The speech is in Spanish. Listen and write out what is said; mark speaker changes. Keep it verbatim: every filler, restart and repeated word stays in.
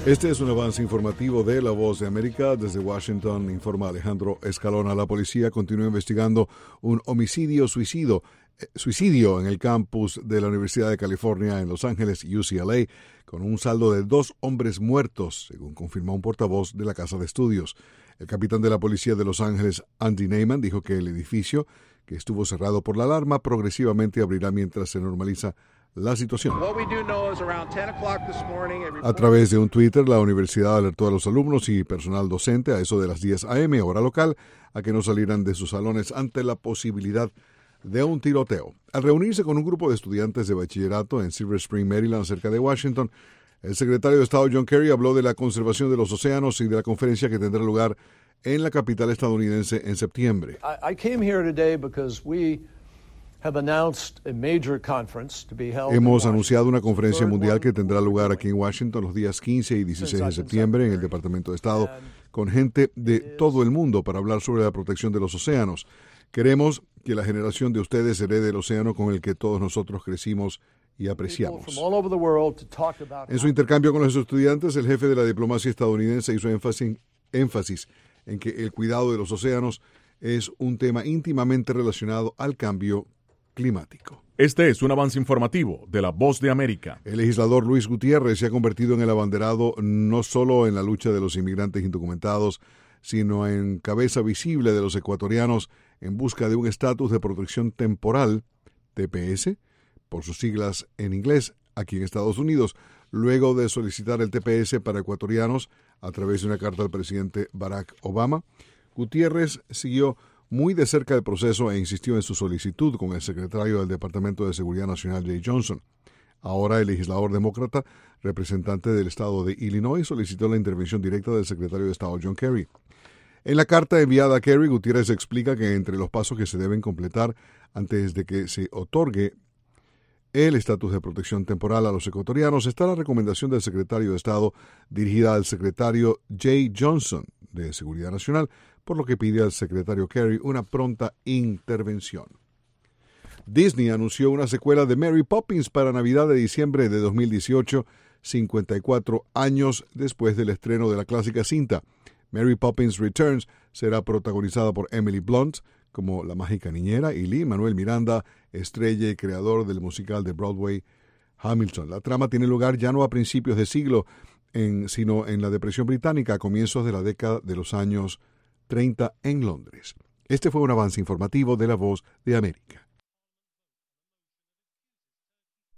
Speaker 1: Este es un avance informativo de La Voz de América. Desde Washington informa Alejandro Escalona. La policía continúa investigando un homicidio-suicidio eh, suicidio en el campus de la Universidad de California en Los Ángeles, U C L A, con un saldo de dos hombres muertos, según confirmó un portavoz de la Casa de Estudios. El capitán de la policía de Los Ángeles, Andy Neyman, dijo que el edificio, que estuvo cerrado por la alarma, progresivamente abrirá mientras se normaliza la situación. A través de un Twitter, la universidad alertó a los alumnos y personal docente a eso de las diez a eme, hora local, a que no salieran de sus salones ante la posibilidad de un tiroteo. Al reunirse con un grupo de estudiantes de bachillerato en Silver Spring, Maryland, cerca de Washington, el secretario de Estado John Kerry habló de la conservación de los océanos y de la conferencia que tendrá lugar en la capital estadounidense en septiembre.
Speaker 2: I, I came here today because we
Speaker 1: Hemos anunciado una conferencia mundial que tendrá lugar aquí en Washington los días quince y dieciséis de septiembre en el Departamento de Estado con gente de todo el mundo para hablar sobre la protección de los océanos. Queremos que la generación de ustedes herede el océano con el que todos nosotros crecimos y apreciamos. En su intercambio con los estudiantes, el jefe de la diplomacia estadounidense hizo énfasis, énfasis en que el cuidado de los océanos es un tema íntimamente relacionado al cambio climático.
Speaker 3: Este es un avance informativo de La Voz de América.
Speaker 1: El legislador Luis Gutiérrez se ha convertido en el abanderado no solo en la lucha de los inmigrantes indocumentados, sino en cabeza visible de los ecuatorianos en busca de un estatus de protección temporal, T P S, por sus siglas en inglés, aquí en Estados Unidos, luego de solicitar el T P S para ecuatorianos a través de una carta al presidente Barack Obama. Gutiérrez siguió muy de cerca el proceso e insistió en su solicitud con el secretario del Departamento de Seguridad Nacional, Jay Johnson. Ahora el legislador demócrata, representante del estado de Illinois, solicitó la intervención directa del secretario de Estado, John Kerry. En la carta enviada a Kerry, Gutiérrez explica que entre los pasos que se deben completar antes de que se otorgue el estatus de protección temporal a los ecuatorianos está la recomendación del secretario de Estado dirigida al secretario Jay Johnson de Seguridad Nacional, por lo que pide al secretario Kerry una pronta intervención. Disney anunció una secuela de Mary Poppins para Navidad de diciembre de dos mil dieciocho, cincuenta y cuatro años después del estreno de la clásica cinta. Mary Poppins Returns será protagonizada por Emily Blunt como la mágica niñera y Lin-Manuel Miranda, estrella y creador del musical de Broadway Hamilton. La trama tiene lugar ya no a principios de siglo, en, sino en la Depresión Británica a comienzos de la década de los años treinta en Londres. Este fue un avance informativo de La Voz de América.